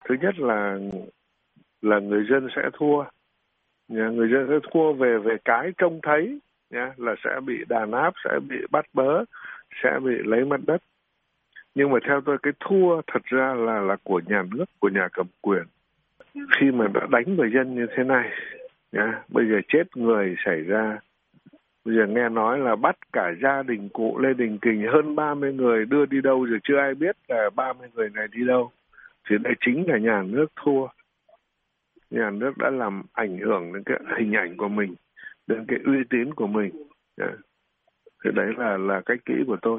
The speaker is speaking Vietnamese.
Thứ nhất là người dân sẽ thua, người dân sẽ thua về cái trông thấy, là sẽ bị đàn áp, sẽ bị bắt bớ, sẽ bị lấy mất đất. Nhưng mà theo tôi cái thua thật ra là của nhà nước, của nhà cầm quyền. Khi mà đã đánh người dân như thế này, bây giờ chết người xảy ra, bây giờ nghe nói là bắt cả gia đình cụ Lê Đình Kình hơn 30 người đưa đi đâu rồi chưa ai biết là 30 người này đi đâu. Thì đây chính là nhà nước thua. Nhà nước đã làm ảnh hưởng đến cái hình ảnh của mình, đến cái uy tín của mình. Thì đấy là cách nghĩ của tôi.